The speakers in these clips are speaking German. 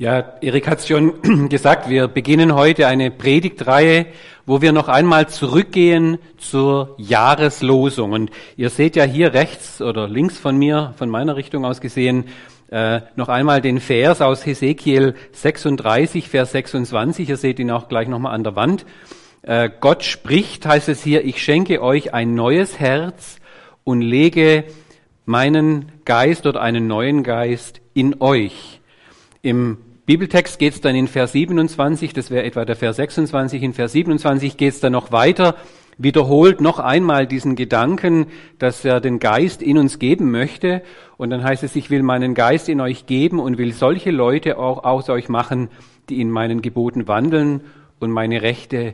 Ja, Erik hat es schon gesagt, wir beginnen heute eine Predigtreihe, wo wir noch einmal zurückgehen zur Jahreslosung. Und ihr seht ja hier rechts oder links von mir, von meiner Richtung aus gesehen, noch einmal den Vers aus Hesekiel 36, Vers 26. Ihr seht ihn auch gleich nochmal an der Wand. Gott spricht, heißt es hier, ich schenke euch ein neues Herz und lege meinen Geist oder einen neuen Geist in euch. Im Bibeltext geht es dann in Vers 27, das wäre etwa der Vers 26, in Vers 27 geht es dann noch weiter, wiederholt noch einmal diesen Gedanken, dass er den Geist in uns geben möchte. Und dann heißt es, ich will meinen Geist in euch geben und will solche Leute auch aus euch machen, die in meinen Geboten wandeln und meine Rechte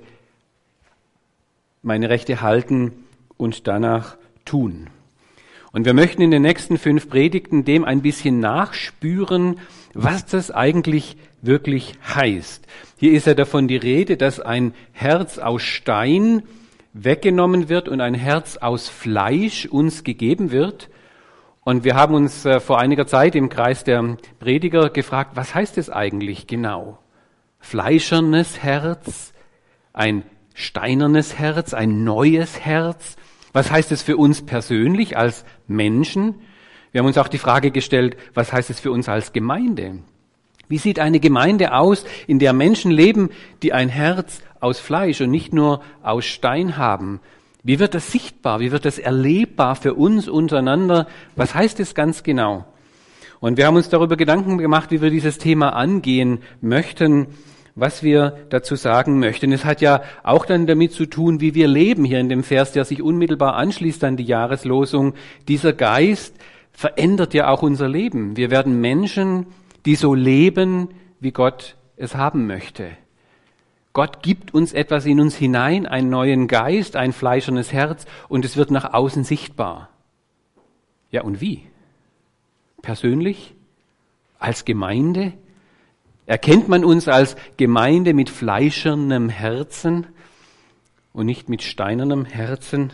halten und danach tun. Und wir möchten in den nächsten 5 Predigten dem ein bisschen nachspüren, was das eigentlich wirklich heißt. Hier ist ja davon die Rede, dass ein Herz aus Stein weggenommen wird und ein Herz aus Fleisch uns gegeben wird. Und wir haben uns vor einiger Zeit im Kreis der Prediger gefragt, was heißt es eigentlich genau? Fleischernes Herz, ein steinernes Herz, ein neues Herz. Was heißt es für uns persönlich als Menschen? Wir haben uns auch die Frage gestellt, was heißt es für uns als Gemeinde? Wie sieht eine Gemeinde aus, in der Menschen leben, die ein Herz aus Fleisch und nicht nur aus Stein haben? Wie wird das sichtbar? Wie wird das erlebbar für uns untereinander? Was heißt es ganz genau? Und wir haben uns darüber Gedanken gemacht, wie wir dieses Thema angehen möchten, was wir dazu sagen möchten. Es hat ja auch dann damit zu tun, wie wir leben, hier in dem Vers, der sich unmittelbar anschließt an die Jahreslosung. Dieser Geist verändert ja auch unser Leben. Wir werden Menschen, die so leben, wie Gott es haben möchte. Gott gibt uns etwas in uns hinein, einen neuen Geist, ein fleischernes Herz, und es wird nach außen sichtbar. Ja, und wie? Persönlich? Als Gemeinde? Erkennt man uns als Gemeinde mit fleischernem Herzen und nicht mit steinernem Herzen?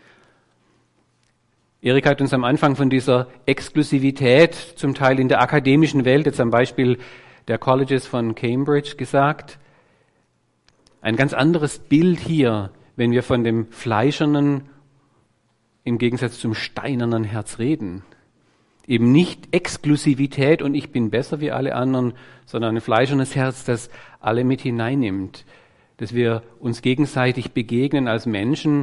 Erik hat uns am Anfang von dieser Exklusivität zum Teil in der akademischen Welt, jetzt am Beispiel der Colleges von Cambridge gesagt, ein ganz anderes Bild hier, wenn wir von dem fleischernen im Gegensatz zum steinernen Herz reden. Eben nicht Exklusivität und ich bin besser wie alle anderen, sondern ein fleischernes Herz, das alle mit hineinnimmt, dass wir uns gegenseitig begegnen als Menschen,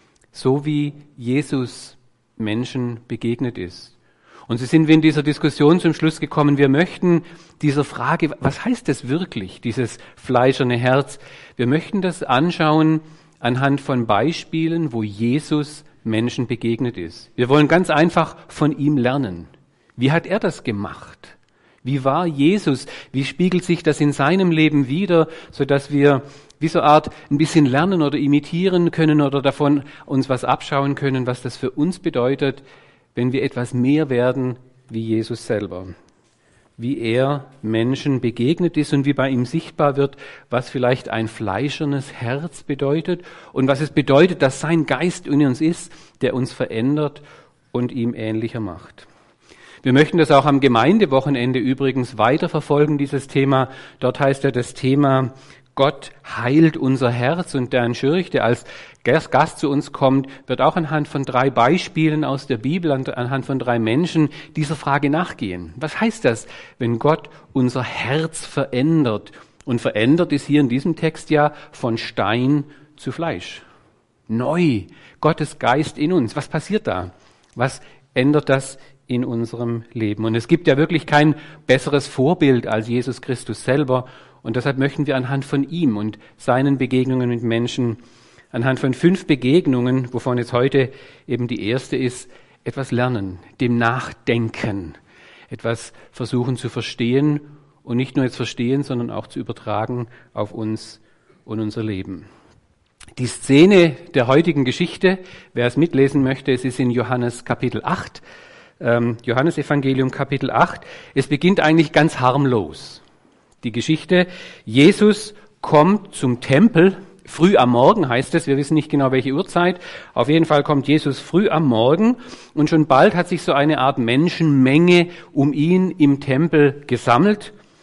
so wie Jesus Menschen begegnet ist. Und so sind wir in dieser Diskussion zum Schluss gekommen, wir möchten dieser Frage, was heißt das wirklich, dieses fleischerne Herz, wir möchten das anschauen anhand von Beispielen, wo Jesus Menschen begegnet ist. Wir wollen ganz einfach von ihm lernen. Wie hat er das gemacht? Wie war Jesus? Wie spiegelt sich das in seinem Leben wider, sodass wir wie so eine Art ein bisschen lernen oder imitieren können oder davon uns was abschauen können, was das für uns bedeutet, wenn wir etwas mehr werden wie Jesus selber. Wie er Menschen begegnet ist und wie bei ihm sichtbar wird, was vielleicht ein fleischernes Herz bedeutet und was es bedeutet, dass sein Geist in uns ist, der uns verändert und ihm ähnlicher macht. Wir möchten das auch am Gemeindewochenende übrigens weiterverfolgen, dieses Thema. Dort heißt ja das Thema, Gott heilt unser Herz, und der Herrn Schürch, der als Gast zu uns kommt, wird auch anhand von 3 Beispielen aus der Bibel, anhand von 3 Menschen dieser Frage nachgehen. Was heißt das, wenn Gott unser Herz verändert? Und verändert ist hier in diesem Text ja von Stein zu Fleisch. Neu, Gottes Geist in uns. Was passiert da? Was ändert das in unserem Leben? Und es gibt ja wirklich kein besseres Vorbild als Jesus Christus selber. Und deshalb möchten wir anhand von ihm und seinen Begegnungen mit Menschen, anhand von 5 Begegnungen, wovon jetzt heute eben die erste ist, etwas lernen, dem Nachdenken, etwas versuchen zu verstehen und nicht nur jetzt verstehen, sondern auch zu übertragen auf uns und unser Leben. Die Szene der heutigen Geschichte, wer es mitlesen möchte, es ist in Johannes Kapitel 8, Johannesevangelium Kapitel 8. Es beginnt eigentlich ganz harmlos. Die Geschichte, Jesus kommt zum Tempel, früh am Morgen heißt es, wir wissen nicht genau welche Uhrzeit, auf jeden Fall kommt Jesus früh am Morgen und schon bald hat sich so eine Art Menschenmenge um ihn im Tempel gesammelt,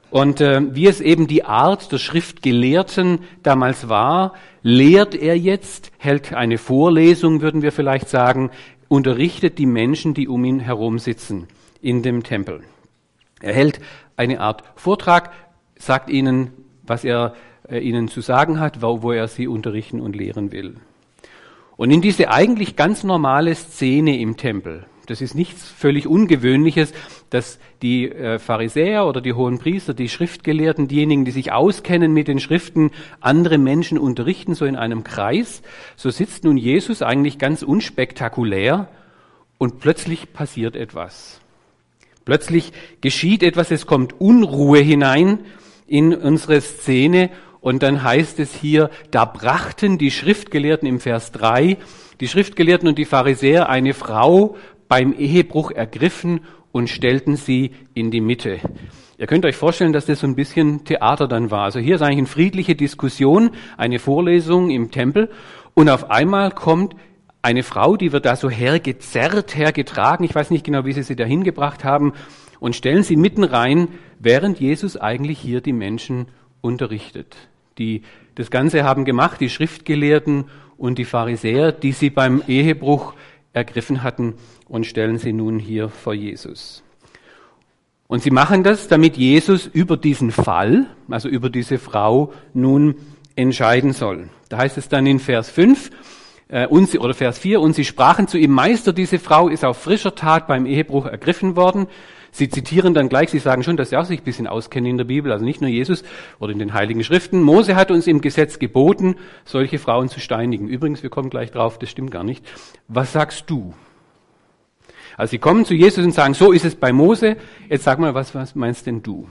Und wie es eben die Art der Schriftgelehrten damals war, lehrt er jetzt, hält eine Vorlesung, würden wir vielleicht sagen, unterrichtet die Menschen, die um ihn herum sitzen in dem Tempel. Er hält eine Art Vortrag, sagt ihnen, was er ihnen zu sagen hat, wo er sie unterrichten und lehren will. Und in diese eigentlich ganz normale Szene im Tempel, das ist nichts völlig Ungewöhnliches, dass die Pharisäer oder die Hohenpriester, die Schriftgelehrten, diejenigen, die sich auskennen mit den Schriften, andere Menschen unterrichten, so in einem Kreis. So sitzt nun Jesus eigentlich ganz unspektakulär und plötzlich passiert etwas. Plötzlich geschieht etwas, es kommt Unruhe hinein in unsere Szene und dann heißt es hier, da brachten die Schriftgelehrten im Vers 3, die Schriftgelehrten und die Pharisäer eine Frau beim Ehebruch ergriffen und stellten sie in die Mitte. Ihr könnt euch vorstellen, dass das so ein bisschen Theater dann war. Also hier ist eigentlich eine friedliche Diskussion, eine Vorlesung im Tempel und auf einmal kommt eine Frau, die wird da so hergezerrt, hergetragen, ich weiß nicht genau, wie sie da hingebracht haben, und stellen sie mitten rein, während Jesus eigentlich hier die Menschen unterrichtet. Das Ganze haben gemacht die Schriftgelehrten und die Pharisäer, die sie beim Ehebruch ergriffen hatten und stellen sie nun hier vor Jesus. Und sie machen das, damit Jesus über diesen Fall, also über diese Frau, nun entscheiden soll. Da heißt es dann in Vers 5, Vers 4, und sie sprachen zu ihm, Meister, diese Frau ist auf frischer Tat beim Ehebruch ergriffen worden. Sie zitieren dann gleich, sie sagen schon, dass sie auch sich ein bisschen auskennen in der Bibel, also nicht nur Jesus oder in den Heiligen Schriften. Mose hat uns im Gesetz geboten, solche Frauen zu steinigen. Übrigens, wir kommen gleich drauf, das stimmt gar nicht. Was sagst du? Also sie kommen zu Jesus und sagen, so ist es bei Mose, jetzt sag mal, was meinst denn du?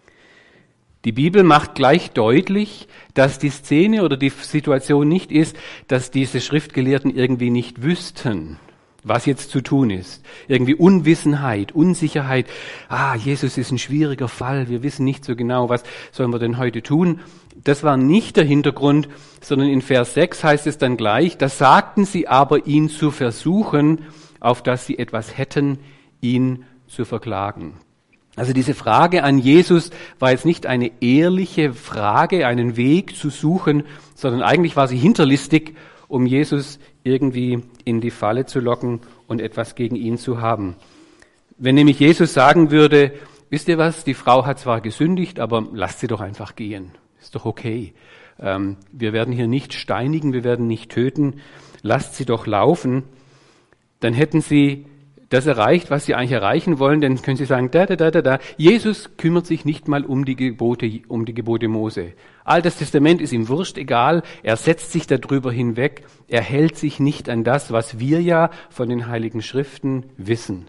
Die Bibel macht gleich deutlich, dass die Szene oder die Situation nicht ist, dass diese Schriftgelehrten irgendwie nicht wüssten, was jetzt zu tun ist. Irgendwie Unwissenheit, Unsicherheit. Jesus ist ein schwieriger Fall. Wir wissen nicht so genau, was sollen wir denn heute tun. Das war nicht der Hintergrund, sondern in Vers 6 heißt es dann gleich, da sagten sie aber, ihn zu versuchen, auf dass sie etwas hätten, ihn zu verklagen. Also diese Frage an Jesus war jetzt nicht eine ehrliche Frage, einen Weg zu suchen, sondern eigentlich war sie hinterlistig, um Jesus irgendwie in die Falle zu locken und etwas gegen ihn zu haben. Wenn nämlich Jesus sagen würde, wisst ihr was, die Frau hat zwar gesündigt, aber lasst sie doch einfach gehen. Ist doch okay. Wir werden hier nicht steinigen, wir werden nicht töten, lasst sie doch laufen. Dann hätten sie das erreicht, was sie eigentlich erreichen wollen, dann können sie sagen, Jesus kümmert sich nicht mal um die Gebote Mose. Altes Testament ist ihm wurscht, egal, er setzt sich darüber hinweg, er hält sich nicht an das, was wir ja von den Heiligen Schriften wissen.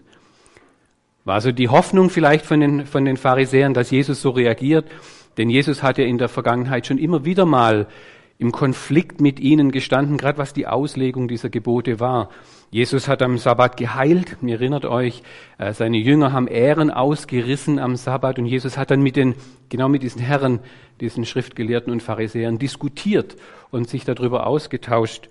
War also die Hoffnung vielleicht von den Pharisäern, dass Jesus so reagiert, denn Jesus hat ja in der Vergangenheit schon immer wieder mal im Konflikt mit ihnen gestanden, gerade was die Auslegung dieser Gebote war. Jesus hat am Sabbat geheilt, ihr erinnert euch, seine Jünger haben Ähren ausgerissen am Sabbat und Jesus hat dann mit diesen Herren, diesen Schriftgelehrten und Pharisäern diskutiert und sich darüber ausgetauscht.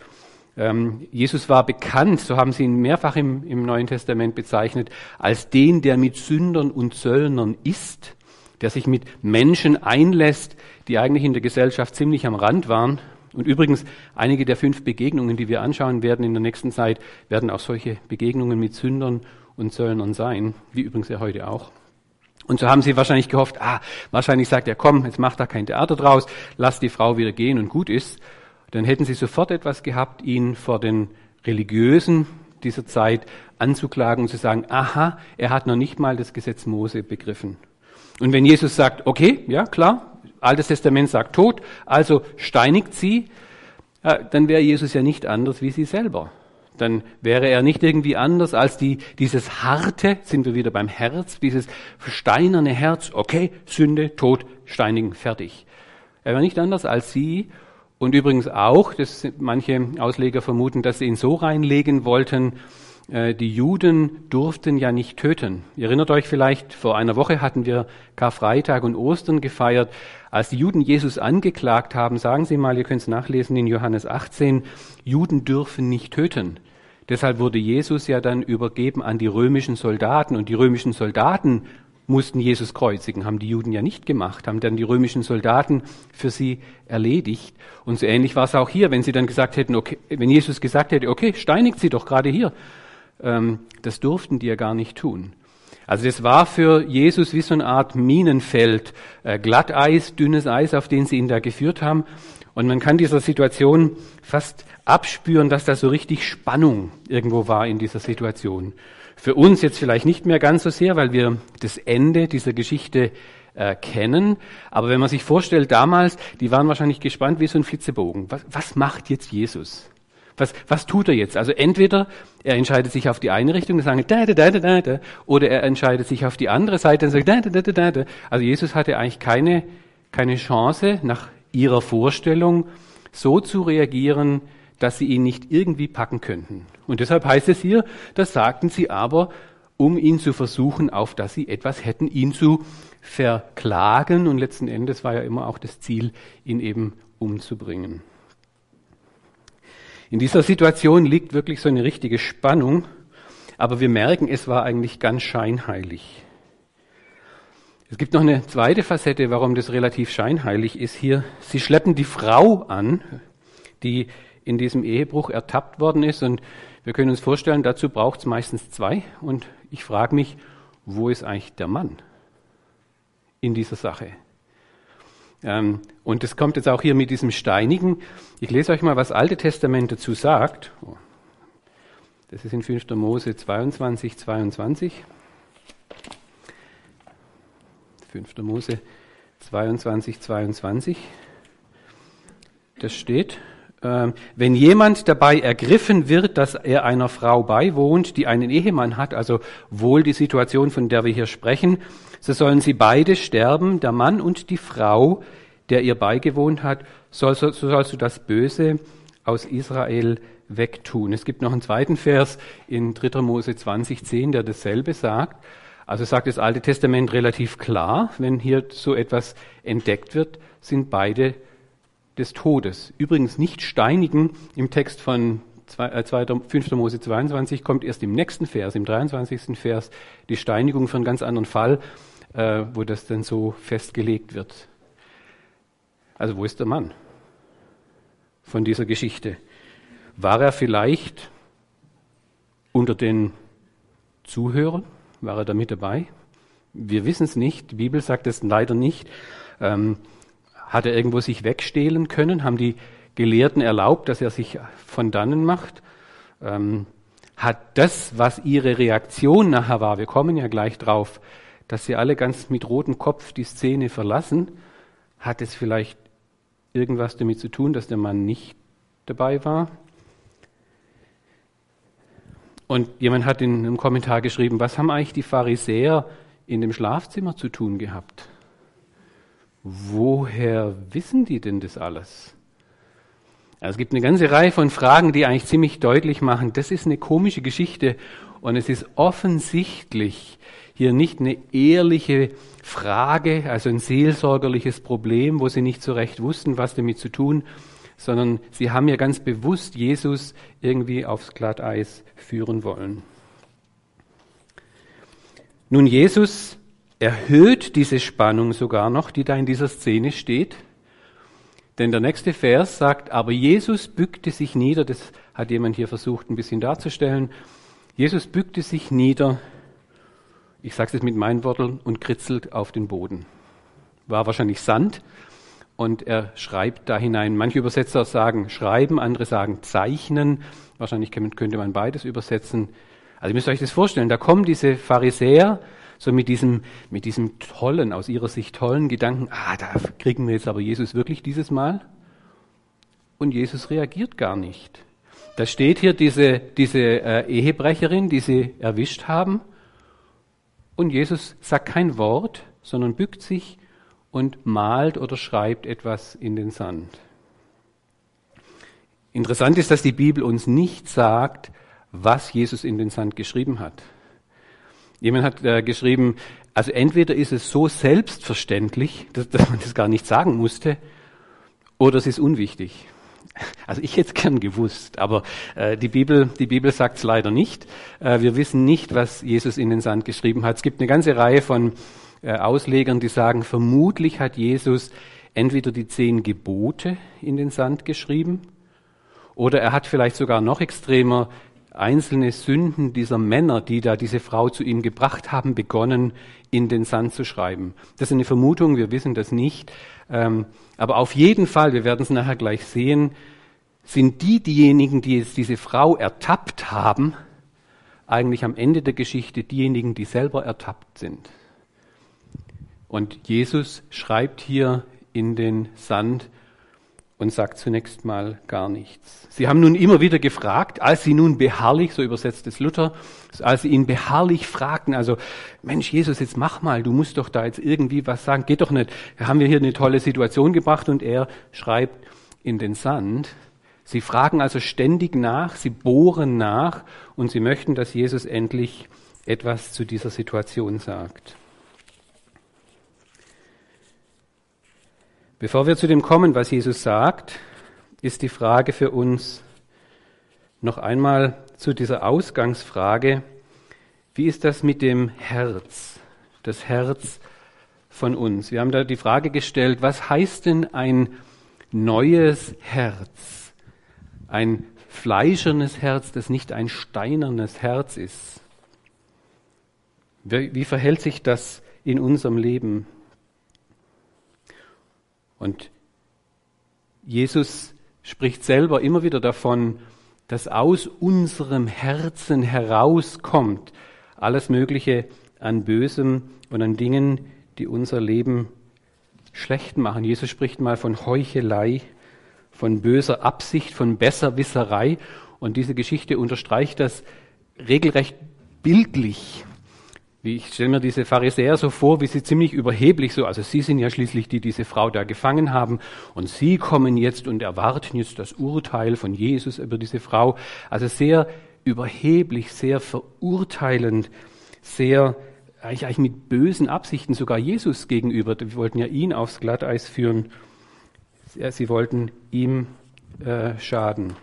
Jesus war bekannt, so haben sie ihn mehrfach im Neuen Testament bezeichnet, als den, der mit Sündern und Zöllnern isst, der sich mit Menschen einlässt, die eigentlich in der Gesellschaft ziemlich am Rand waren. Und übrigens, einige der 5 Begegnungen, die wir anschauen werden in der nächsten Zeit, werden auch solche Begegnungen mit Sündern und Zöllnern sein, wie übrigens ja heute auch. Und so haben sie wahrscheinlich gehofft, wahrscheinlich sagt er, komm, jetzt macht da kein Theater draus, lass die Frau wieder gehen und gut ist. Dann hätten sie sofort etwas gehabt, ihn vor den Religiösen dieser Zeit anzuklagen und zu sagen, er hat noch nicht mal das Gesetz Mose begriffen. Und wenn Jesus sagt, okay, ja klar, Altes Testament sagt Tod, also steinigt sie, dann wäre Jesus ja nicht anders wie sie selber. Dann wäre er nicht irgendwie anders als dieses harte, sind wir wieder beim Herz, dieses steinerne Herz, okay, Sünde, Tod, steinigen, fertig. Er wäre nicht anders als sie. Und übrigens auch, manche Ausleger vermuten, dass sie ihn so reinlegen wollten, die Juden durften ja nicht töten. Ihr erinnert euch vielleicht, vor einer Woche hatten wir Karfreitag und Ostern gefeiert. Als die Juden Jesus angeklagt haben, sagen sie mal, ihr könnt es nachlesen in Johannes 18, Juden dürfen nicht töten. Deshalb wurde Jesus ja dann übergeben an die römischen Soldaten. Und die römischen Soldaten mussten Jesus kreuzigen, haben die Juden ja nicht gemacht, haben dann die römischen Soldaten für sie erledigt. Und so ähnlich war es auch hier, wenn sie dann gesagt hätten, okay, wenn Jesus gesagt hätte, okay, steinigt sie doch gerade hier. Das durften die ja gar nicht tun. Also das war für Jesus wie so eine Art Minenfeld, Glatteis, dünnes Eis, auf den sie ihn da geführt haben. Und man kann dieser Situation fast abspüren, dass da so richtig Spannung irgendwo war in dieser Situation. Für uns jetzt vielleicht nicht mehr ganz so sehr, weil wir das Ende dieser Geschichte kennen. Aber wenn man sich vorstellt, damals, die waren wahrscheinlich gespannt wie so ein Flitzebogen. Was macht jetzt Jesus? Was tut er jetzt? Also entweder er entscheidet sich auf die eine Richtung und sagt da, oder er entscheidet sich auf die andere Seite und sagt da. Also Jesus hatte eigentlich keine Chance, nach ihrer Vorstellung so zu reagieren, dass sie ihn nicht irgendwie packen könnten. Und deshalb heißt es hier, das sagten sie aber, um ihn zu versuchen, auf dass sie etwas hätten, ihn zu verklagen. Und letzten Endes war ja immer auch das Ziel, ihn eben umzubringen. In dieser Situation liegt wirklich so eine richtige Spannung, aber wir merken, es war eigentlich ganz scheinheilig. Es gibt noch eine zweite Facette, warum das relativ scheinheilig ist hier. Sie schleppen die Frau an, die in diesem Ehebruch ertappt worden ist, und wir können uns vorstellen, dazu braucht es meistens zwei. Und ich frage mich, wo ist eigentlich der Mann in dieser Sache? Und das kommt jetzt auch hier mit diesem Steinigen. Ich lese euch mal, was Alte Testament dazu sagt. Das ist in 5. Mose 22, 22. 5. Mose 22, 22. Das steht, wenn jemand dabei ergriffen wird, dass er einer Frau beiwohnt, die einen Ehemann hat, also wohl die Situation, von der wir hier sprechen, so sollen sie beide sterben, der Mann und die Frau, der ihr beigewohnt hat, so sollst du das Böse aus Israel wegtun. Es gibt noch einen zweiten Vers in 3. Mose 20, 10, der dasselbe sagt. Also sagt das Alte Testament relativ klar, wenn hier so etwas entdeckt wird, sind beide des Todes. Übrigens nicht steinigen im Text von 5. Mose 22 kommt erst im nächsten Vers, im 23. Vers, die Steinigung für einen ganz anderen Fall, wo das dann so festgelegt wird. Also wo ist der Mann von dieser Geschichte? War er vielleicht unter den Zuhörern? War er da mit dabei? Wir wissen es nicht. Die Bibel sagt es leider nicht. Hat er irgendwo sich wegstehlen können? Haben die Gelehrten erlaubt, dass er sich von dannen macht? Hat das, was ihre Reaktion nachher war, wir kommen ja gleich drauf, dass sie alle ganz mit rotem Kopf die Szene verlassen, hat es vielleicht irgendwas damit zu tun, dass der Mann nicht dabei war? Und jemand hat in einem Kommentar geschrieben, was haben eigentlich die Pharisäer in dem Schlafzimmer zu tun gehabt? Woher wissen die denn das alles? Also es gibt eine ganze Reihe von Fragen, die eigentlich ziemlich deutlich machen, das ist eine komische Geschichte und es ist offensichtlich hier nicht eine ehrliche Frage, also ein seelsorgerliches Problem, wo sie nicht so recht wussten, was damit zu tun, sondern sie haben ja ganz bewusst Jesus irgendwie aufs Glatteis führen wollen. Nun, Jesus erhöht diese Spannung sogar noch, die da in dieser Szene steht. Denn der nächste Vers sagt, aber Jesus bückte sich nieder, das hat jemand hier versucht ein bisschen darzustellen, Jesus bückte sich nieder, ich sage es jetzt mit meinen Worten, und kritzelt auf den Boden. War wahrscheinlich Sand und er schreibt da hinein. Manche Übersetzer sagen schreiben, andere sagen zeichnen. Wahrscheinlich könnte man beides übersetzen. Also ihr müsst euch das vorstellen, da kommen diese Pharisäer so mit diesem tollen, aus ihrer Sicht tollen Gedanken, da kriegen wir jetzt aber Jesus wirklich dieses Mal. Und Jesus reagiert gar nicht. Da steht hier diese Ehebrecherin, die sie erwischt haben. Und Jesus sagt kein Wort, sondern bückt sich und malt oder schreibt etwas in den Sand. Interessant ist, dass die Bibel uns nicht sagt, was Jesus in den Sand geschrieben hat. Jemand hat geschrieben, also entweder ist es so selbstverständlich, dass man das gar nicht sagen musste, oder es ist unwichtig. Also ich hätte es gern gewusst, aber die Bibel sagt es leider nicht. Wir wissen nicht, was Jesus in den Sand geschrieben hat. Es gibt eine ganze Reihe von Auslegern, die sagen, vermutlich hat Jesus entweder die 10 Gebote in den Sand geschrieben oder er hat vielleicht sogar noch extremer einzelne Sünden dieser Männer, die da diese Frau zu ihm gebracht haben, begonnen in den Sand zu schreiben. Das ist eine Vermutung, wir wissen das nicht. Aber auf jeden Fall, wir werden es nachher gleich sehen, sind diejenigen, die jetzt diese Frau ertappt haben, eigentlich am Ende der Geschichte diejenigen, die selber ertappt sind. Und Jesus schreibt hier in den Sand und sagt zunächst mal gar nichts. Sie haben nun immer wieder gefragt, als sie nun beharrlich, so übersetzt es Luther, als sie ihn beharrlich fragten, also Mensch Jesus, jetzt mach mal, du musst doch da jetzt irgendwie was sagen, geht doch nicht. Haben wir hier eine tolle Situation gebracht und er schreibt in den Sand. Sie fragen also ständig nach, sie bohren nach und sie möchten, dass Jesus endlich etwas zu dieser Situation sagt. Bevor wir zu dem kommen, was Jesus sagt, ist die Frage für uns noch einmal zu dieser Ausgangsfrage, wie ist das mit dem Herz, das Herz von uns? Wir haben da die Frage gestellt, was heißt denn ein neues Herz? Ein fleischernes Herz, das nicht ein steinernes Herz ist. Wie verhält sich das in unserem Leben? Und Jesus spricht selber immer wieder davon, dass aus unserem Herzen herauskommt alles Mögliche an Bösem und an Dingen, die unser Leben schlecht machen. Jesus spricht mal von Heuchelei, von böser Absicht, von Besserwisserei. Und diese Geschichte unterstreicht das regelrecht bildlich. Ich stelle mir diese Pharisäer so vor, wie sie ziemlich überheblich so, also sie sind ja schließlich die diese Frau da gefangen haben und sie kommen jetzt und erwarten jetzt das Urteil von Jesus über diese Frau. Also sehr überheblich, sehr verurteilend, sehr eigentlich mit bösen Absichten sogar Jesus gegenüber. Wir wollten ja ihn aufs Glatteis führen. Sie wollten ihm schaden.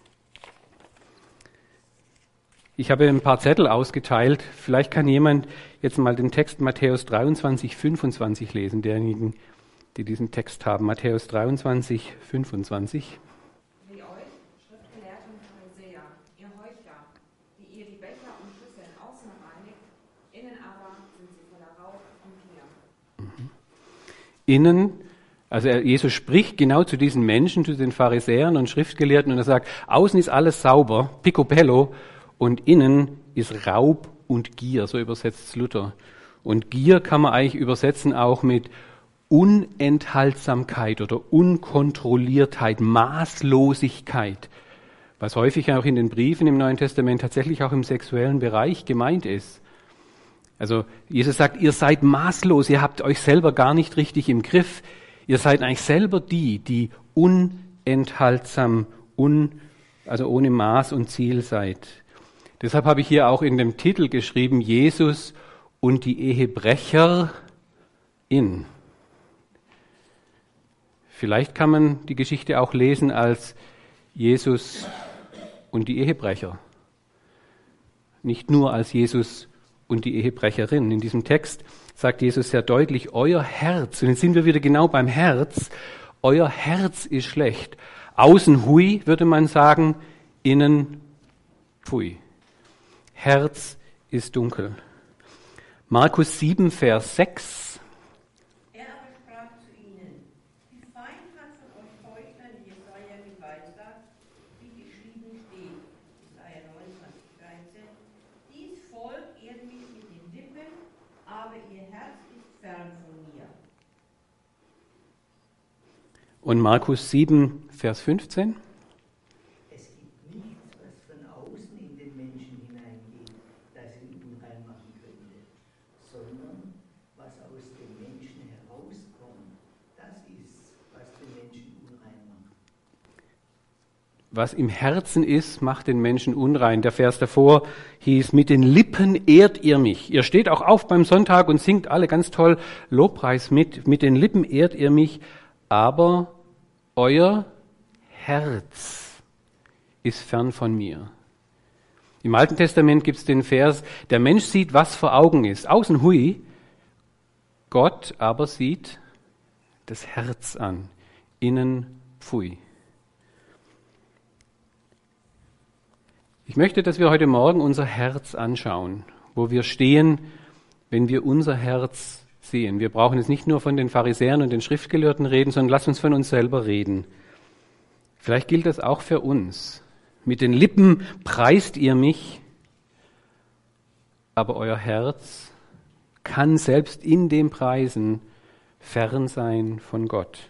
Ich habe ein paar Zettel ausgeteilt. Vielleicht kann jemand jetzt mal den Text Matthäus 23, 25 lesen, derjenigen, die diesen Text haben. Matthäus 23, 25. Wie euch, Schriftgelehrten und Pharisäer, ihr Heuchler, die ihr die Becher und Schüsseln außen reinigt, innen aber sind sie voller Rauch und Gier. Innen, also Jesus spricht genau zu diesen Menschen, zu den Pharisäern und Schriftgelehrten und er sagt, außen ist alles sauber, picobello, und innen ist Raub und Gier, so übersetzt Luther. Und Gier kann man eigentlich übersetzen auch mit Unenthaltsamkeit oder Unkontrolliertheit, Maßlosigkeit, was häufig auch in den Briefen im Neuen Testament tatsächlich auch im sexuellen Bereich gemeint ist. Also Jesus sagt, ihr seid maßlos, ihr habt euch selber gar nicht richtig im Griff. Ihr seid eigentlich selber die unenthaltsam, also ohne Maß und Ziel seid. Deshalb habe ich hier auch in dem Titel geschrieben, Jesus und die Ehebrecherin. Vielleicht kann man die Geschichte auch lesen als Jesus und die Ehebrecher. Nicht nur als Jesus und die Ehebrecherin. In diesem Text sagt Jesus sehr deutlich, euer Herz, und jetzt sind wir wieder genau beim Herz, euer Herz ist schlecht. Außen hui, würde man sagen, innen pfui. Herz ist dunkel. Markus 7, Vers 6. Er aber sprach zu ihnen, wie fein kann von euch Heuchlern Jesaja geweissagt, wie geschrieben steht, Jesaja 29, 13, dies Volk ehrt mich mit den Lippen, aber ihr Herz ist fern von mir. Und Markus 7, Vers 15. Es gibt nichts, was von außen in den Menschen hineingeht, das ihn unrein machen könnte, sondern was aus dem Menschen herauskommt, das ist, was den Menschen unrein macht. Was im Herzen ist, macht den Menschen unrein. Der Vers davor hieß, mit den Lippen ehrt ihr mich. Ihr steht auch auf beim Sonntag und singt alle ganz toll Lobpreis mit. Mit den Lippen ehrt ihr mich, aber euer Herz ist fern von mir. Im Alten Testament gibt es den Vers, der Mensch sieht, was vor Augen ist. Außen hui, Gott aber sieht das Herz an. Innen pfui. Ich möchte, dass wir heute Morgen unser Herz anschauen, wo wir stehen, wenn wir unser Herz sehen. Wir brauchen jetzt nicht nur von den Pharisäern und den Schriftgelehrten reden, sondern lasst uns von uns selber reden. Vielleicht gilt das auch für uns. Mit den Lippen preist ihr mich, aber euer Herz kann selbst in dem Preisen fern sein von Gott.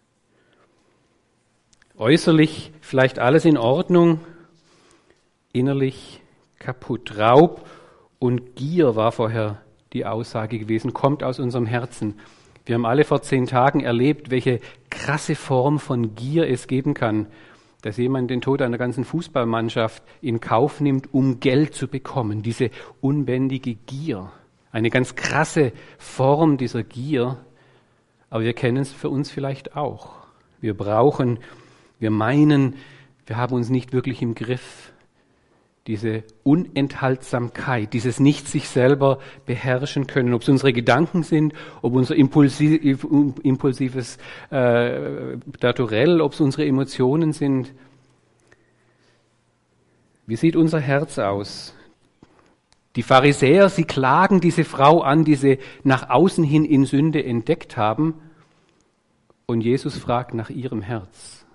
Äußerlich vielleicht alles in Ordnung, innerlich kaputt. Raub und Gier war vorher die Aussage gewesen, kommt aus unserem Herzen. Wir haben alle vor 10 Tagen erlebt, welche krasse Form von Gier es geben kann, dass jemand den Tod einer ganzen Fußballmannschaft in Kauf nimmt, um Geld zu bekommen. Diese unbändige Gier. Eine ganz krasse Form dieser Gier. Aber wir kennen es für uns vielleicht auch. Wir meinen, wir haben uns nicht wirklich im Griff. Diese Unenthaltsamkeit, dieses nicht sich selber beherrschen können, ob es unsere Gedanken sind, ob unser impulsives Naturell, ob es unsere Emotionen sind. Wie sieht unser Herz aus? Die Pharisäer, sie klagen diese Frau an, die sie nach außen hin in Sünde entdeckt haben, und Jesus fragt nach ihrem Herz.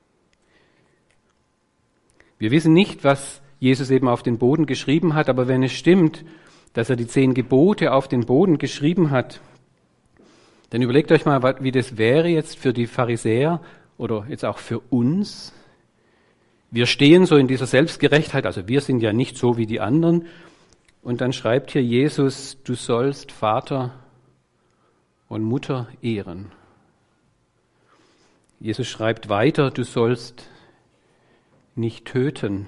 Wir wissen nicht, was Jesus eben auf den Boden geschrieben hat, aber wenn es stimmt, dass er die 10 Gebote auf den Boden geschrieben hat, dann überlegt euch mal, wie das wäre jetzt für die Pharisäer oder jetzt auch für uns. Wir stehen so in dieser Selbstgerechtheit, also wir sind ja nicht so wie die anderen. Und dann schreibt hier Jesus, du sollst Vater und Mutter ehren. Jesus schreibt weiter, du sollst nicht töten.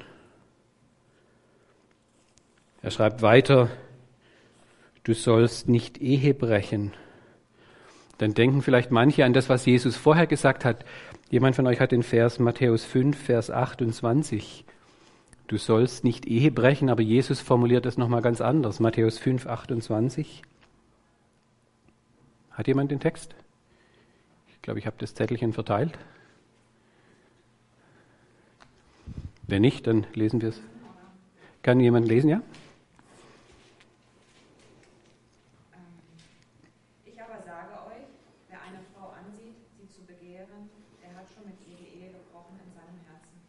Er schreibt weiter, du sollst nicht Ehe brechen. Dann denken vielleicht manche an das, was Jesus vorher gesagt hat. Jemand von euch hat den Vers Matthäus 5, Vers 28. Du sollst nicht Ehe brechen, aber Jesus formuliert das nochmal ganz anders. Matthäus 5, 28. Hat jemand den Text? Ich glaube, ich habe das Zettelchen verteilt. Wenn nicht, dann lesen wir es. Kann jemand lesen, ja? Ich aber sage euch, wer eine Frau ansieht, sie zu begehren, der hat schon mit ihr die Ehe gebrochen in seinem Herzen.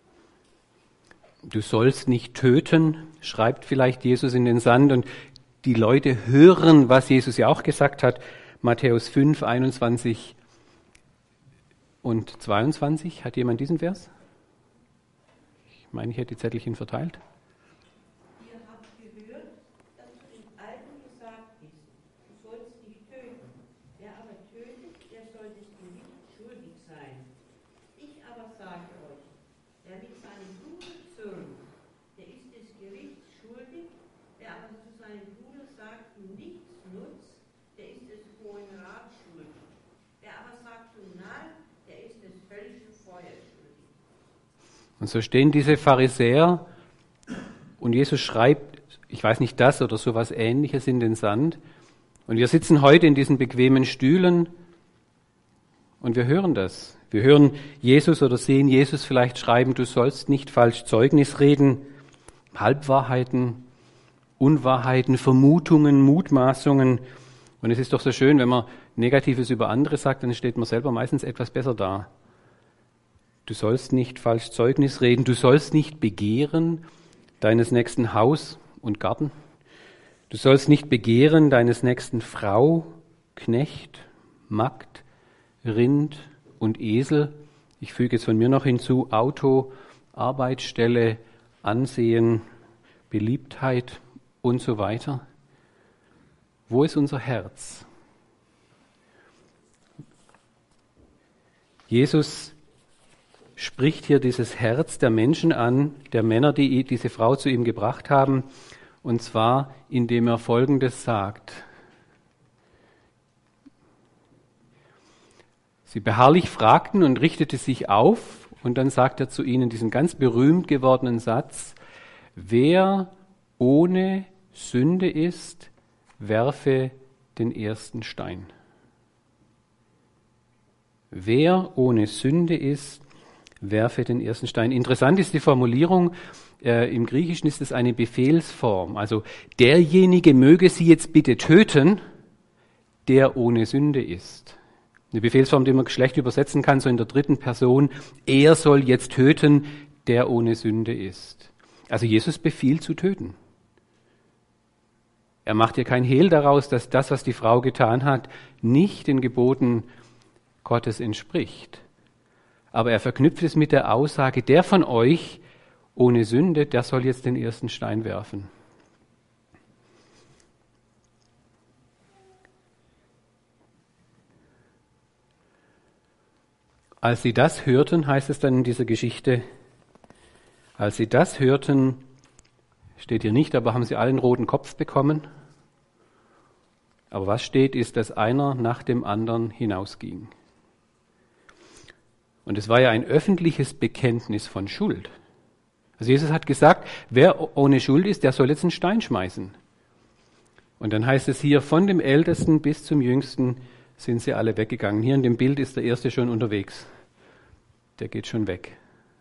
Du sollst nicht töten, schreibt vielleicht Jesus in den Sand, und die Leute hören, was Jesus ja auch gesagt hat. Matthäus 5, 21 und 22. Hat jemand diesen Vers? Ich meine, ich hätte die Zettelchen verteilt. Ihr habt gehört, dass zu den Alten gesagt ist, du sollst nicht töten. Wer aber tötet, der soll des Gerichts schuldig sein. Ich aber sage euch, wer mit seinem Bruder zürnt, der ist des Gerichts schuldig. Wer aber zu seinem Bruder sagt, du nichts nutzt, der ist des Hohen Rats schuldig. Wer aber sagt, du Narr, der ist des höllischen Feuers schuldig. Und so stehen diese Pharisäer und Jesus schreibt, ich weiß nicht, das oder sowas Ähnliches in den Sand. Und wir sitzen heute in diesen bequemen Stühlen und wir hören das. Wir hören Jesus oder sehen Jesus vielleicht schreiben, du sollst nicht falsch Zeugnis reden, Halbwahrheiten, Unwahrheiten, Vermutungen, Mutmaßungen. Und es ist doch so schön, wenn man Negatives über andere sagt, dann steht man selber meistens etwas besser da. Du sollst nicht falsch Zeugnis reden, du sollst nicht begehren deines nächsten Haus und Garten. Du sollst nicht begehren deines nächsten Frau, Knecht, Magd, Rind und Esel. Ich füge jetzt von mir noch hinzu, Auto, Arbeitsstelle, Ansehen, Beliebtheit und so weiter. Wo ist unser Herz? Jesus spricht hier dieses Herz der Menschen an, der Männer, die diese Frau zu ihm gebracht haben, und zwar indem er Folgendes sagt. Sie beharrlich fragten und richtete sich auf Und dann sagt er zu ihnen diesen ganz berühmt gewordenen Satz: Wer ohne Sünde ist, werfe den ersten Stein. Wer ohne Sünde ist, werfe den ersten Stein. Interessant ist die Formulierung, im Griechischen ist es eine Befehlsform. Also derjenige möge sie jetzt bitte töten, der ohne Sünde ist. Eine Befehlsform, die man schlecht übersetzen kann, so in der dritten Person. Er soll jetzt töten, der ohne Sünde ist. Also Jesus befiehlt zu töten. Er macht hier kein Hehl daraus, dass das, was die Frau getan hat, nicht den Geboten Gottes entspricht. Aber er verknüpft es mit der Aussage, der von euch ohne Sünde, der soll jetzt den ersten Stein werfen. Als sie das hörten, heißt es dann in dieser Geschichte, als sie das hörten, steht hier nicht, aber haben sie alle einen roten Kopf bekommen. Aber was steht, ist, dass einer nach dem anderen hinausging. Und es war ja ein öffentliches Bekenntnis von Schuld. Also Jesus hat gesagt, wer ohne Schuld ist, der soll jetzt einen Stein schmeißen. Und dann heißt es hier, von dem Ältesten bis zum Jüngsten sind sie alle weggegangen. Hier in dem Bild ist der Erste schon unterwegs. Der geht schon weg.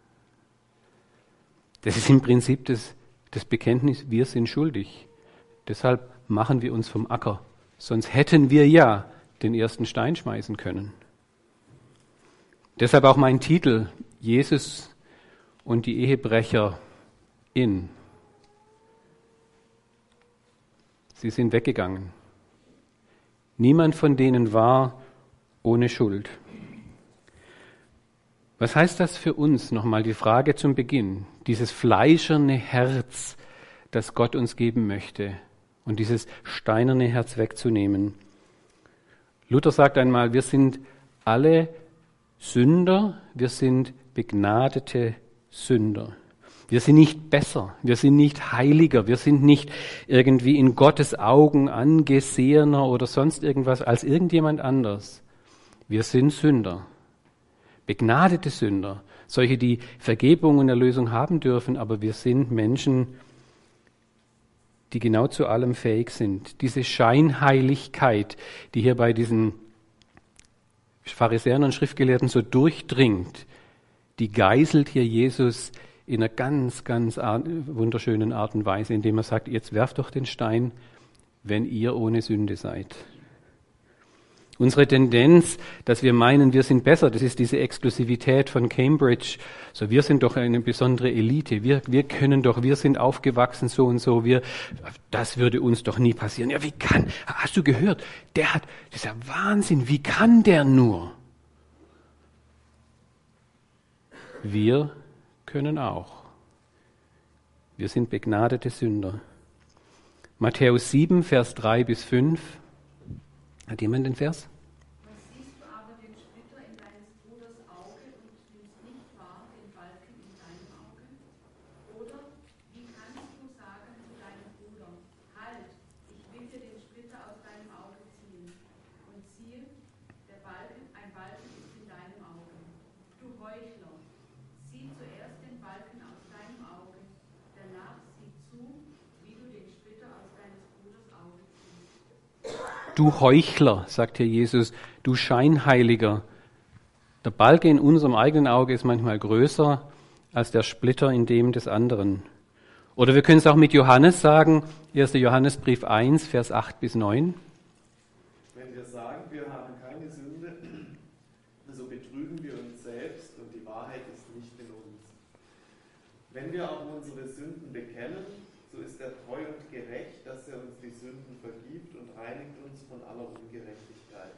Das ist im Prinzip das Bekenntnis, wir sind schuldig. Deshalb machen wir uns vom Acker. Sonst hätten wir ja den ersten Stein schmeißen können. Deshalb auch mein Titel, Jesus und die Ehebrecher in. Sie sind weggegangen. Niemand von denen war ohne Schuld. Was heißt das für uns? Nochmal die Frage zum Beginn. Dieses fleischerne Herz, das Gott uns geben möchte und dieses steinerne Herz wegzunehmen. Luther sagt einmal, wir sind alle Sünder, wir sind begnadete Sünder. Wir sind nicht besser, wir sind nicht heiliger, wir sind nicht irgendwie in Gottes Augen angesehener oder sonst irgendwas als irgendjemand anders. Wir sind Sünder, begnadete Sünder, solche, die Vergebung und Erlösung haben dürfen, aber wir sind Menschen, die genau zu allem fähig sind. Diese Scheinheiligkeit, die hier bei diesen Pharisäern und Schriftgelehrten so durchdringt, die geißelt hier Jesus in einer ganz, ganz wunderschönen Art und Weise, indem er sagt, jetzt werft doch den Stein, wenn ihr ohne Sünde seid. Unsere Tendenz, dass wir meinen, wir sind besser, das ist diese Exklusivität von Cambridge. So, wir sind doch eine besondere Elite, wir können doch, wir sind aufgewachsen so und so, das würde uns doch nie passieren. Ja, hast du gehört, das ist ja Wahnsinn, wie kann der nur? Wir können auch. Wir sind begnadete Sünder. Matthäus 7, Vers 3 bis 5. Hat jemand den Vers? Was siehst du aber den Splitter in deines Bruders Auge und nimmst nicht wahr den Balken in deinem Auge? Oder wie kannst du sagen zu deinem Bruder, halt, ich will dir den Splitter aus deinem Auge ziehen. Und siehe, ein Balken ist in deinem Auge. Du Heuchler, sieh zuerst den Balken aus deinem Auge, danach sieh zu, wie du den Splitter aus deines Bruders Auge ziehst. Du Heuchler, sagt hier Jesus, du Scheinheiliger. Der Balken in unserem eigenen Auge ist manchmal größer als der Splitter in dem des anderen. Oder wir können es auch mit Johannes sagen, 1. Johannesbrief 1, Vers 8 bis 9. Wenn wir sagen, wir haben keine Sünde, so betrügen wir uns selbst und die Wahrheit ist nicht in uns. Wenn wir aber unsere Sünden bekennen, so ist er treu und gerecht, dass er uns die Sünden vergibt und reinigt uns von aller Ungerechtigkeit.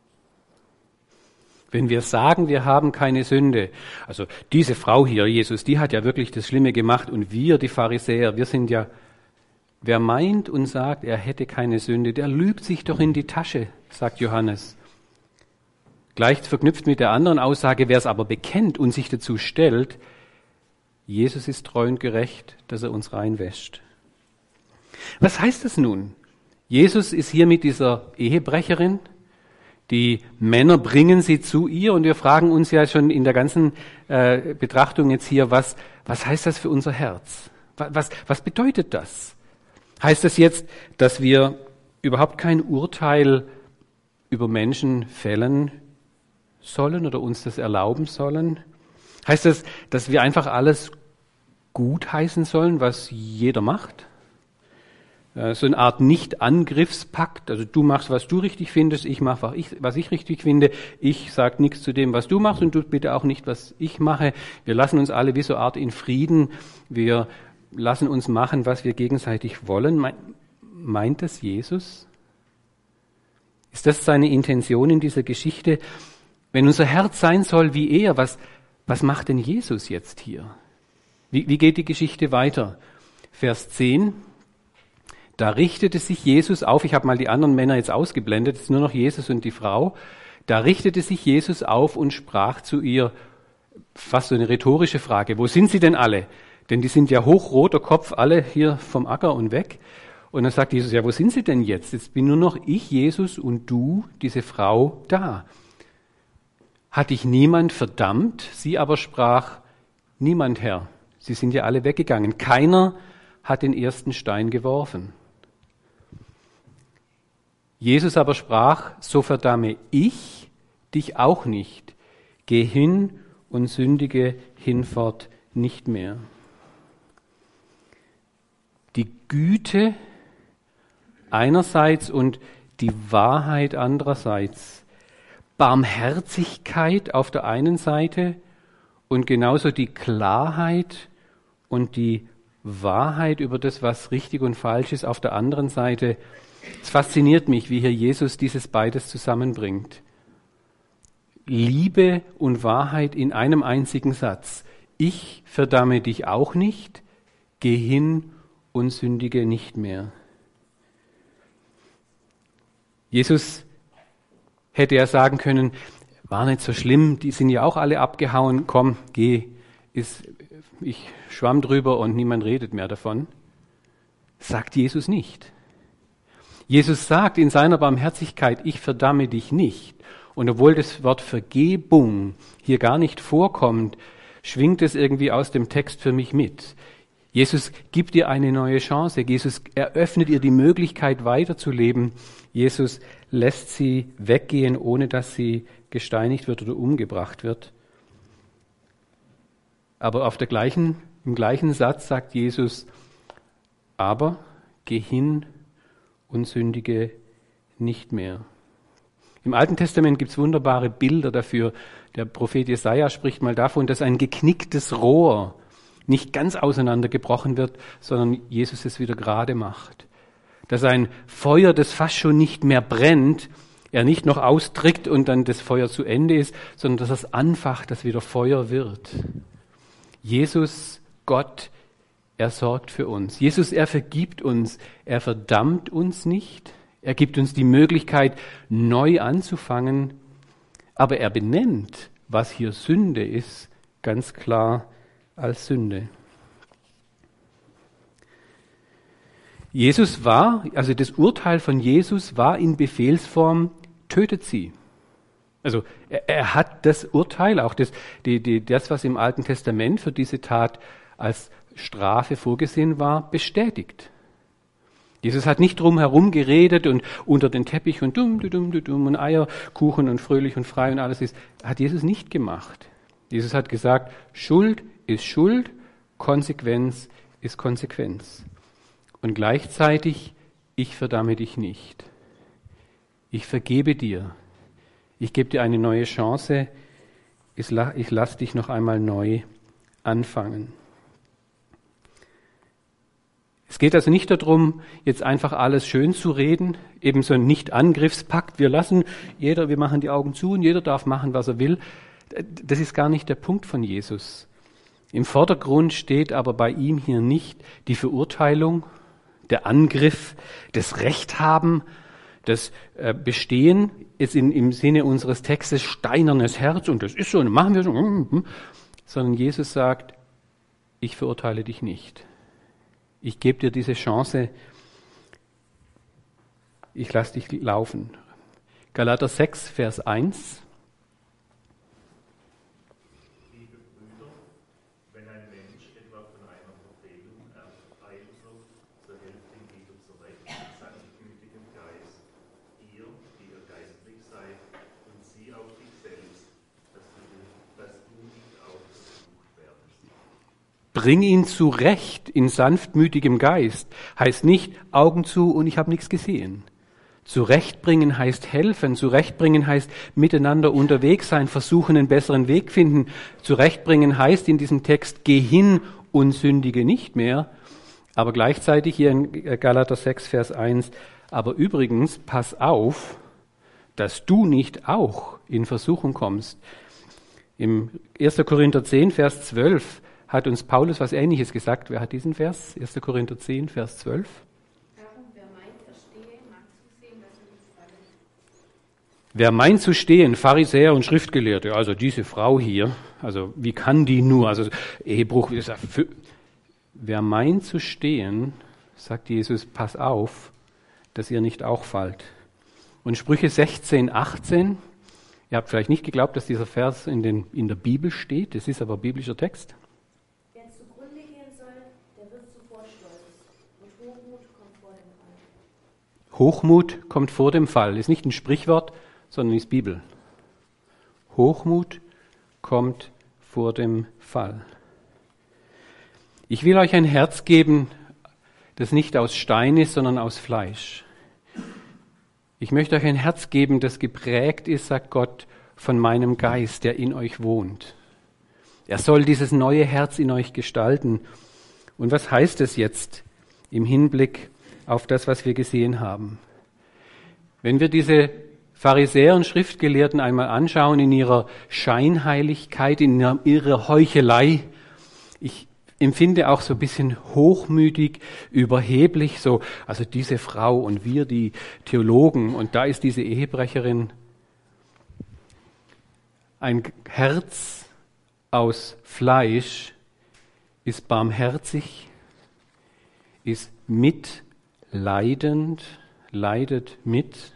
Wenn wir sagen, wir haben keine Sünde, also diese Frau hier, Jesus, die hat ja wirklich das Schlimme gemacht und wir, die Pharisäer, wir sind ja, wer meint und sagt, er hätte keine Sünde, der lügt sich doch in die Tasche, sagt Johannes. Gleich verknüpft mit der anderen Aussage, wer es aber bekennt und sich dazu stellt, Jesus ist treu und gerecht, dass er uns reinwäscht. Was heißt das nun? Jesus ist hier mit dieser Ehebrecherin, Die Männer bringen sie zu ihr und wir fragen uns ja schon in der ganzen Betrachtung jetzt hier, was heißt das für unser Herz? Was bedeutet das? Heißt das jetzt, dass wir überhaupt kein Urteil über Menschen fällen sollen oder uns das erlauben sollen? Heißt das, dass wir einfach alles gut heißen sollen, was jeder macht? So eine Art Nicht-Angriffspakt, also du machst, was du richtig findest, ich mache, was ich richtig finde, ich sage nichts zu dem, was du machst und du bitte auch nicht, was ich mache. Wir lassen uns alle wie so eine Art in Frieden, wir lassen uns machen, was wir gegenseitig wollen. Meint das Jesus? Ist das seine Intention in dieser Geschichte? Wenn unser Herz sein soll wie er, was macht denn Jesus jetzt hier? Wie geht die Geschichte weiter? Vers 10. Da richtete sich Jesus auf, ich habe mal die anderen Männer jetzt ausgeblendet, es ist nur noch Jesus und die Frau. Da richtete sich Jesus auf und sprach zu ihr, fast so eine rhetorische Frage, wo sind sie denn alle? Denn die sind ja hochroter Kopf, alle hier vom Acker und weg. Und dann sagt Jesus, ja, wo sind sie denn jetzt? Jetzt bin nur noch ich, Jesus, und du, diese Frau, da. Hat dich niemand verdammt? Sie aber sprach, niemand, Herr. Sie sind ja alle weggegangen. Keiner hat den ersten Stein geworfen. Jesus aber sprach, so verdamme ich dich auch nicht. Geh hin und sündige hinfort nicht mehr. Die Güte einerseits und die Wahrheit andererseits. Barmherzigkeit auf der einen Seite und genauso die Klarheit und die Wahrheit über das, was richtig und falsch ist, auf der anderen Seite. Es fasziniert mich, wie hier Jesus dieses beides zusammenbringt. Liebe und Wahrheit in einem einzigen Satz. Ich verdamme dich auch nicht, geh hin und sündige nicht mehr. Jesus hätte ja sagen können, war nicht so schlimm, die sind ja auch alle abgehauen, komm, geh, ich schwamm drüber und niemand redet mehr davon. Sagt Jesus nicht. Jesus sagt in seiner Barmherzigkeit, ich verdamme dich nicht. Und obwohl das Wort Vergebung hier gar nicht vorkommt, schwingt es irgendwie aus dem Text für mich mit. Jesus gibt ihr eine neue Chance. Jesus eröffnet ihr die Möglichkeit, weiterzuleben. Jesus lässt sie weggehen, ohne dass sie gesteinigt wird oder umgebracht wird. Aber im gleichen Satz sagt Jesus, aber geh hin und sündige nicht mehr. Im Alten Testament gibt es wunderbare Bilder dafür. Der Prophet Jesaja spricht mal davon, dass ein geknicktes Rohr nicht ganz auseinandergebrochen wird, sondern Jesus es wieder gerade macht. Dass ein Feuer, das fast schon nicht mehr brennt, er nicht noch austrägt und dann das Feuer zu Ende ist, sondern dass es anfacht, dass wieder Feuer wird. Jesus, Gott, er sorgt für uns. Jesus, er vergibt uns. Er verdammt uns nicht. Er gibt uns die Möglichkeit, neu anzufangen. Aber er benennt, was hier Sünde ist, ganz klar als Sünde. Das Urteil von Jesus war in Befehlsform, tötet sie. Also er hat das Urteil, auch das, was im Alten Testament für diese Tat als Strafe vorgesehen war, bestätigt. Jesus hat nicht drum herum geredet und unter den Teppich und dumm und Eierkuchen und fröhlich und frei und alles ist. Hat Jesus nicht gemacht. Jesus hat gesagt, Schuld ist Schuld, Konsequenz ist Konsequenz. Und gleichzeitig, ich verdamme dich nicht. Ich vergebe dir. Ich gebe dir eine neue Chance. Ich lasse dich noch einmal neu anfangen. Es geht also nicht darum, jetzt einfach alles schön zu reden, eben so ein Nicht-Angriffspakt. Wir machen die Augen zu und jeder darf machen, was er will. Das ist gar nicht der Punkt von Jesus. Im Vordergrund steht aber bei ihm hier nicht die Verurteilung, der Angriff, das Recht haben, das Bestehen ist im Sinne unseres Textes steinernes Herz und das ist so, und machen wir so, sondern Jesus sagt, ich verurteile dich nicht. Ich gebe dir diese Chance, ich lasse dich laufen. Galater 6, Vers 1. Liebe Brüder, wenn ein Mensch etwa von einer Verfehlung ereilt wird, so helft ihm wieder zurecht mit sanftmütigem Geist, ihr, die ihr geistlich seid, und sieh auf dich selbst, dass du nicht auch versucht werdest. Bring ihn zurecht in sanftmütigem Geist. Heißt nicht Augen zu und ich habe nichts gesehen. Zurechtbringen heißt helfen. Zurechtbringen heißt miteinander unterwegs sein, versuchen, einen besseren Weg finden. Zurechtbringen heißt in diesem Text, geh hin und sündige nicht mehr. Aber gleichzeitig hier in Galater 6, Vers 1, aber übrigens, pass auf, dass du nicht auch in Versuchung kommst. Im 1. Korinther 10, Vers 12 hat uns Paulus was Ähnliches gesagt. Wer hat diesen Vers? 1. Korinther 10, Vers 12. Wer meint zu stehen, Pharisäer und Schriftgelehrte, also diese Frau hier, also wie kann die nur, also Ehebruch, wer meint zu stehen, sagt Jesus, pass auf, dass ihr nicht auch fallt. Und Sprüche 16, 18, ihr habt vielleicht nicht geglaubt, dass dieser Vers in der Bibel steht, das ist aber biblischer Text. Wer zugrunde gehen soll, der wird zuvor stolz, und Hochmut kommt vor dem Fall. Hochmut kommt vor dem Fall, ist nicht ein Sprichwort, sondern ist Bibel. Hochmut kommt vor dem Fall. Ich will euch ein Herz geben, das nicht aus Stein ist, sondern aus Fleisch. Ich möchte euch ein Herz geben, das geprägt ist, sagt Gott, von meinem Geist, der in euch wohnt. Er soll dieses neue Herz in euch gestalten. Und was heißt es jetzt im Hinblick auf das, was wir gesehen haben? Wenn wir diese Pharisäer und Schriftgelehrten einmal anschauen in ihrer Scheinheiligkeit, in ihrer Heuchelei. Ich empfinde auch so ein bisschen hochmütig, überheblich, so, also diese Frau und wir, die Theologen, und da ist diese Ehebrecherin. Ein Herz aus Fleisch ist barmherzig, ist mitleidend, leidet mit,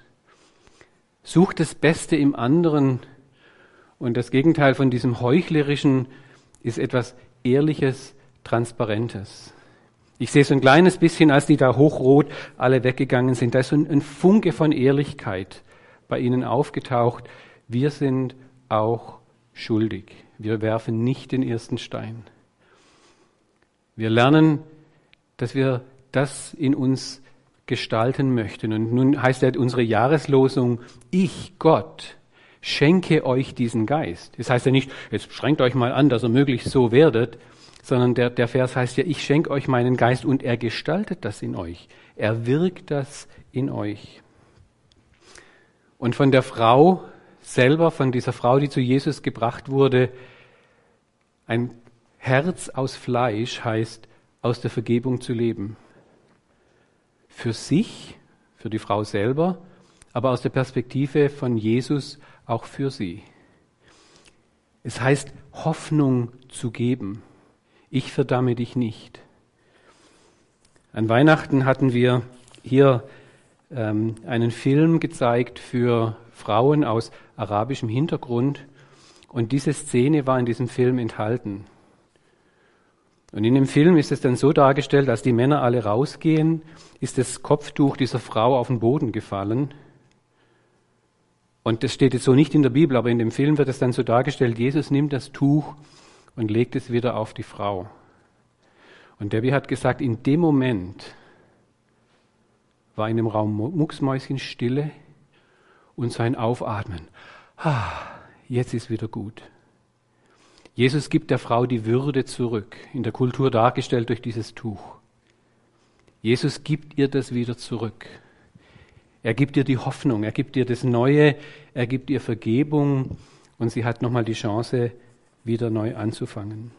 sucht das Beste im anderen, und das Gegenteil von diesem Heuchlerischen ist etwas Ehrliches, Transparentes. Ich sehe so ein kleines bisschen, als die da hochrot alle weggegangen sind, da ist so ein Funke von Ehrlichkeit bei ihnen aufgetaucht. Wir sind auch schuldig. Wir werfen nicht den ersten Stein. Wir lernen, dass wir das in uns gestalten möchten. Und nun heißt ja unsere Jahreslosung, ich, Gott, schenke euch diesen Geist. Das heißt ja nicht, jetzt strengt euch mal an, dass ihr möglichst so werdet, sondern der Vers heißt ja, ich schenke euch meinen Geist und er gestaltet das in euch. Er wirkt das in euch. Und von der Frau selber, von dieser Frau, die zu Jesus gebracht wurde, ein Herz aus Fleisch heißt, aus der Vergebung zu leben. Für sich, für die Frau selber, aber aus der Perspektive von Jesus auch für sie. Es heißt, Hoffnung zu geben. Ich verdamme dich nicht. An Weihnachten hatten wir hier einen Film gezeigt für Frauen aus arabischem Hintergrund, und diese Szene war in diesem Film enthalten. Und in dem Film ist es dann so dargestellt, als die Männer alle rausgehen, ist das Kopftuch dieser Frau auf den Boden gefallen. Und das steht jetzt so nicht in der Bibel, aber in dem Film wird es dann so dargestellt, Jesus nimmt das Tuch und legt es wieder auf die Frau. Und Debbie hat gesagt, in dem Moment war in dem Raum mucksmäuschenstille und sein Aufatmen. Jetzt ist wieder gut. Jesus gibt der Frau die Würde zurück, in der Kultur dargestellt durch dieses Tuch. Jesus gibt ihr das wieder zurück. Er gibt ihr die Hoffnung, er gibt ihr das Neue, er gibt ihr Vergebung, und sie hat nochmal die Chance, wieder neu anzufangen.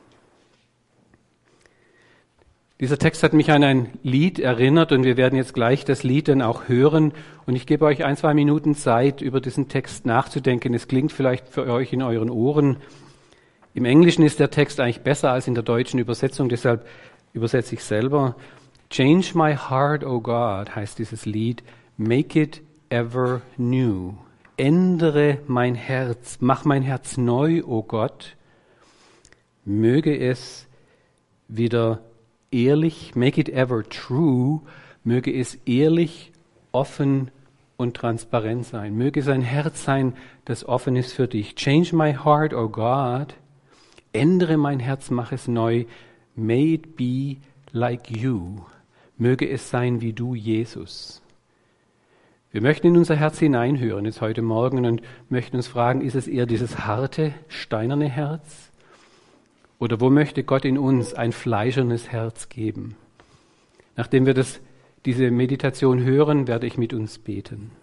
Dieser Text hat mich an ein Lied erinnert, und wir werden jetzt gleich das Lied dann auch hören. Und ich gebe euch 1-2 Minuten Zeit, über diesen Text nachzudenken. Es klingt vielleicht für euch in euren Ohren. Im Englischen ist der Text eigentlich besser als in der deutschen Übersetzung, deshalb übersetze ich selber. Change my heart, O God, heißt dieses Lied. Make it ever new. ändere mein Herz, mach mein Herz neu, o Gott. Möge es wieder ehrlich, make it ever true, möge es ehrlich, offen und transparent sein. Möge es ein Herz sein, das offen ist für dich. Change my heart, O God. Ändere mein Herz, mach es neu. May it be like you. Möge es sein wie du, Jesus. Wir möchten in unser Herz hineinhören jetzt heute Morgen und möchten uns fragen, ist es eher dieses harte, steinerne Herz? Oder wo möchte Gott in uns ein fleischernes Herz geben? Nachdem wir diese Meditation hören, werde ich mit uns beten.